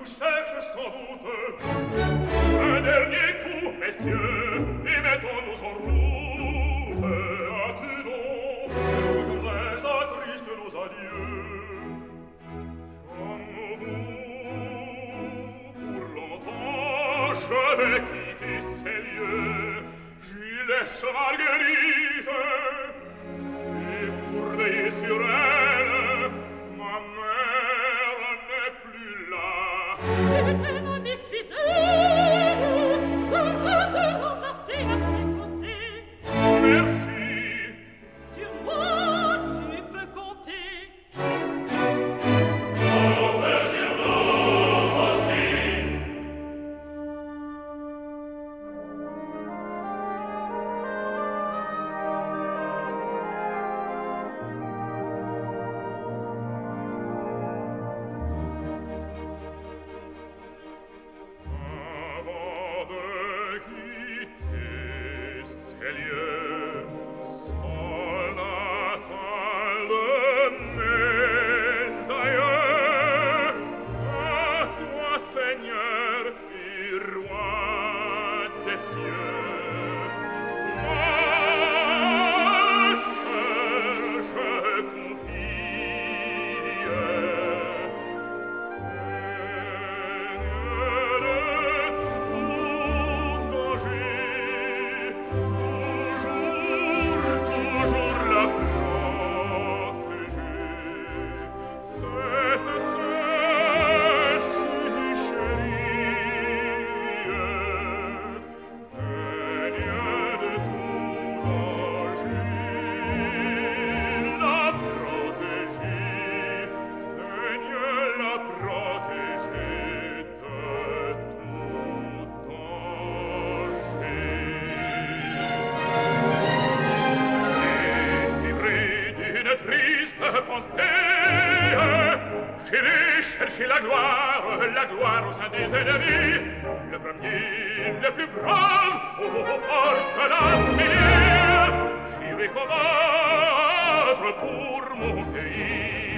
vous cherche sans doute. Un dernier coup, messieurs, et mettons-nous en route. Attendons, le regret attriste nos adieux. Comme vous, pour longtemps, je vais quitter ces lieux. J'y laisse Marguerite, et pour veiller sur elle, ma mère n'est plus là. Et un ami fidèle sera te remplacer à ses côtés. Merci. Sur moi, tu peux compter. Avant de quitter ces lieux, seul attend de mes aïeux. À toi, Seigneur et roi des cieux, ma sœur, je confie. J'irai chercher la gloire au sein des ennemis, le premier, le plus brave, au fort de l'armée. J'irai combattre pour mon pays.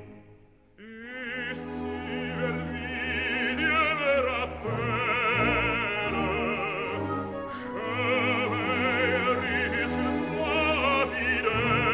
Et si vers lui Dieu me rappelle, je veillerai sur toi fidèle.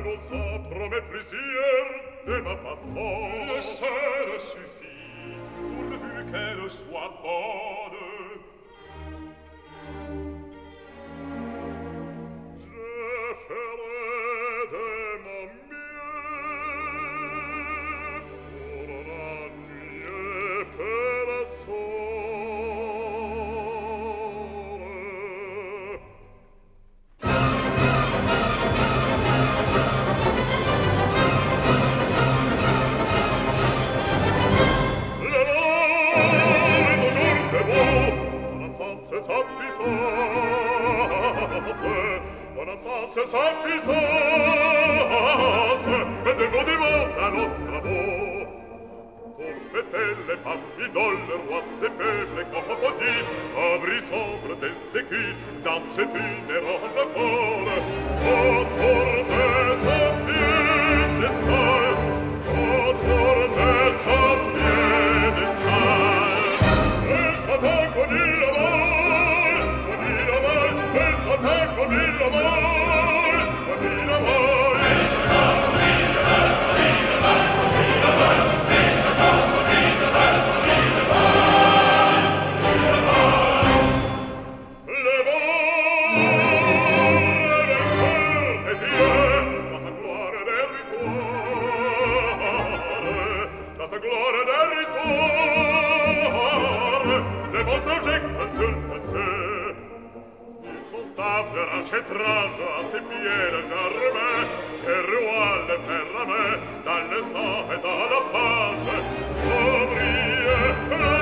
Le seul suffit qu'elle soit bonne. Je ferai de mon mieux pour n'ennuyer personne. Le vent est toujours debout, dans un sens sans puissance, dans un sens sans puissance, et de mots à l'autre mot. Pour fêter les papidoles, le roi ses peuples et crocodiles, abri sombre des écus, dans cette une ronde folle, autour de son piédestal, autour de son piédestal. Et Satan connut la mort, connut la mort, et Satan connut la mort, connut la mort. Rachètrage à ses pieds le germain, ses rois le ferramait dans le sang et dans la page. Oh, brille,